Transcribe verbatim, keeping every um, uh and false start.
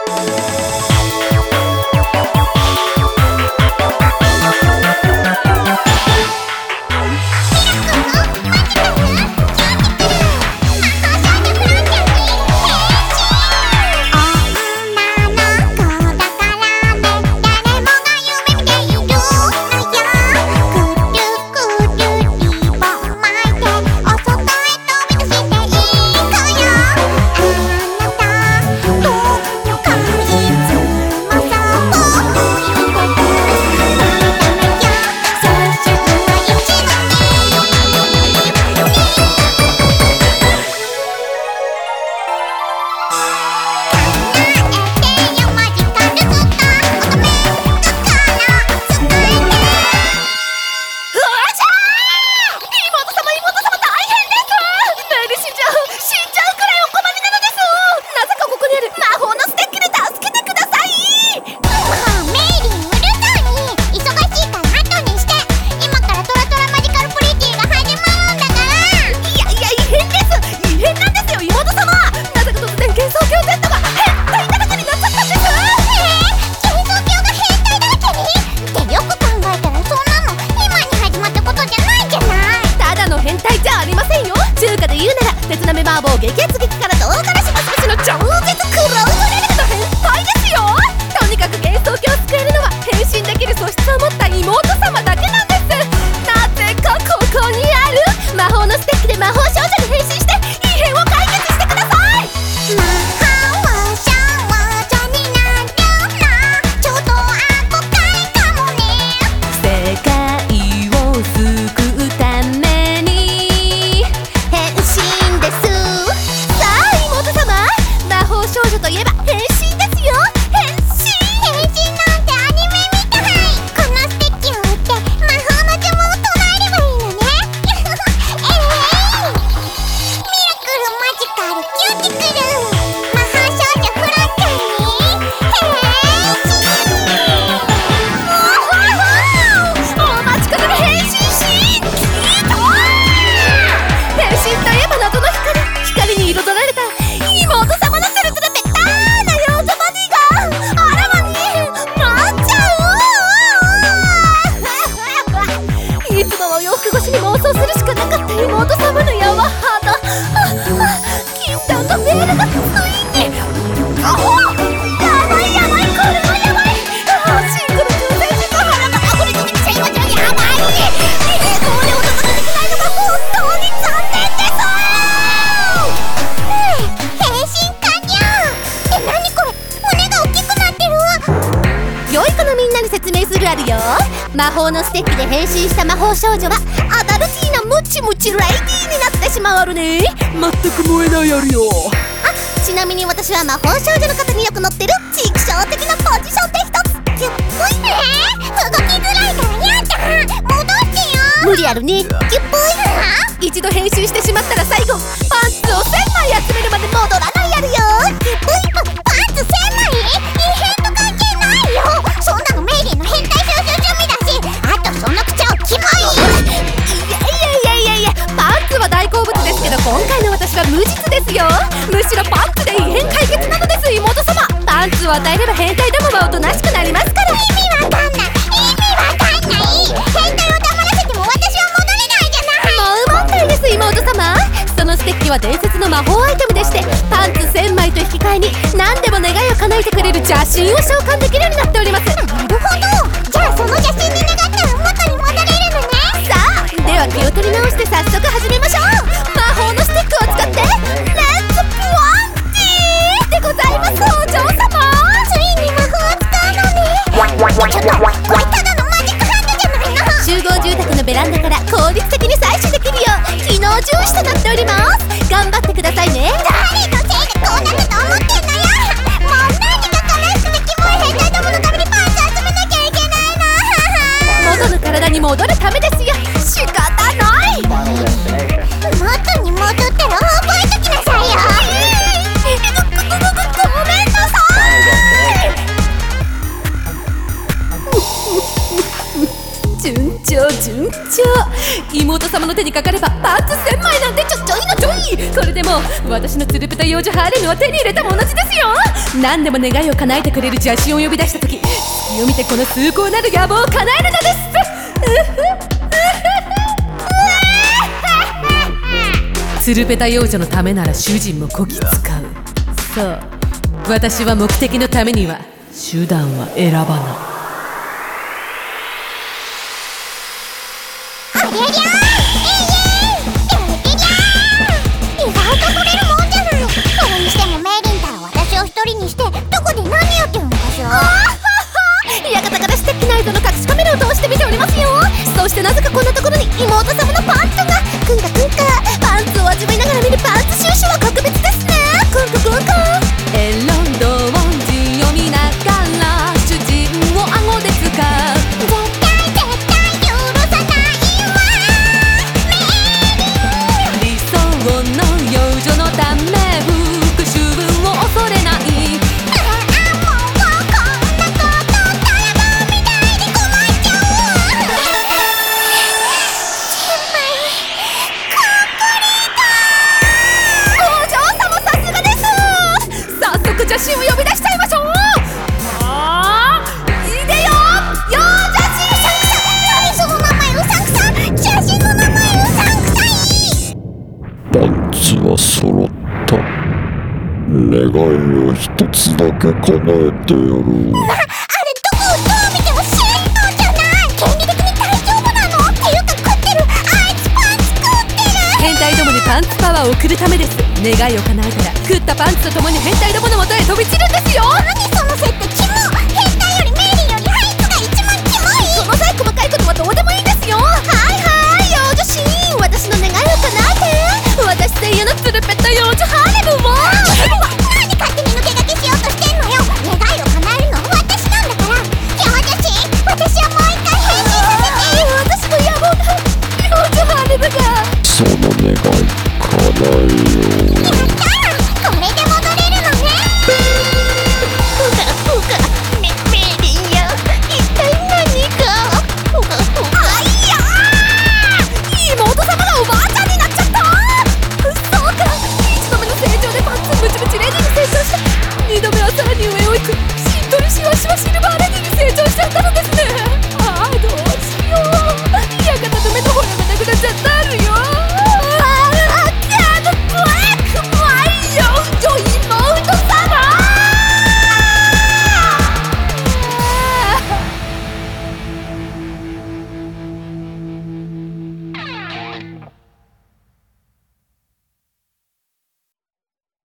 魔法のステッキで変身した魔法少女はアダルティーなムチムチレイディーになってしまうね。 全く燃えないやるよ。 あ、ちなみに私は魔法少女の方によく乗ってるチクショー的なポジションで一つキュッぽいね。動きづらいからやだ、戻ってよ。無理あるね。キュッぽい。一度変身してしまったら最後パンツをせんまい集めるまで戻らないやるよ。キュッぽい。パンツせんまい？異変と関係ないよ。そんなのメイリーの変態少女趣味だし、あとその口調キモい。いやいやいやいやいや、パンツは大好物ですけど今回の私は無実ですよ。むしろパンツで異変解決なのです。妹様、パンツを与えれば変態どもはおとなしくなりますから。意味わかんない、意味わかんない。変態を黙らせても私は戻れないじゃない。もう問題です。妹様、そのステッキは伝説の魔法アイテムでして、パンツせんまいと引き換えに何でも願いを叶えてくれる邪神を召喚できるようになっております。なるほど、じゃあその邪神に願ったら元に戻れるのね。さあ、では気を取り直して早速始めましょう。魔法のステックを使ってレッツプワンティーでございます。お嬢様、ついに魔法を使うのね。ちょっと、これただのマジックハンドじゃないの。集合住宅のベランダから効率的に採取できるよう機能重視となっております。頑張ってくださいね。誰のせいでこうなったと思ってんのよ。もう何が悲しくてキモい変態どものためにパンツ集めなきゃいけないの。元の体に戻るためですよ。仕方ない。元に戻ったら覚えときなさいよ。ご、ご、ご、ご、ごめんなさい。順調順調。妹様の手にかかればパンツせんまいなんてちょちょいのちょい。 これでもう私のツルペタ幼女ハーレムは手に入れたものじですよ。何でも願いを叶えてくれる邪神を呼び出した時、隙を見てこの崇高なる野望を叶えるのです。ツルペタ幼女のためなら主人もこき使う。そう、私は目的のためには手段は選ばない。 ありゃりゃー、えいえい、意外と取れるもんじゃない。それにしてもメイリンタは私を一人にしてどこで何やってるのかしら。館からステッキナイトの隠しカメラを通して見ておりますよ。そしてなぜかこんなところに妹様のパンツが。くんかくんか、パンツを味わいながら見るパンツ収集は格別ですね。くんかくんか、 エロンドンジを見ながら主人を顎で使う。 絶対絶対許さないわメイリン。 理想の幼女のため復讐を恐れない。 ああ、もうこんなことたらばみたいに困っちゃう。先輩コンプリート。 お嬢様さすがです。早速邪神を呼び出しちゃいましょう。あー、いでよ幼女神。 何その名前うさんくさい。邪神の名前うさんくさい。 パンツは揃った。願いを一つだけ叶えてやろう。 あれどこをどう見てもシェイトじゃない。権利的に大丈夫なの？っていうか食ってるあいつパンツ食ってる。 変態どもにパンツパワーを送るためです。願いを叶えたら食ったパンツと共に変態どもの元へ飛び散るんですよ。 何その設定キモ。変態よりメイリンよりハイツが一番キモい。 その際細かいことはどうでもいいんですよ。 はいはい幼女シーン、私の願いを叶えて。 私声優のツルペッタ幼女ハーレ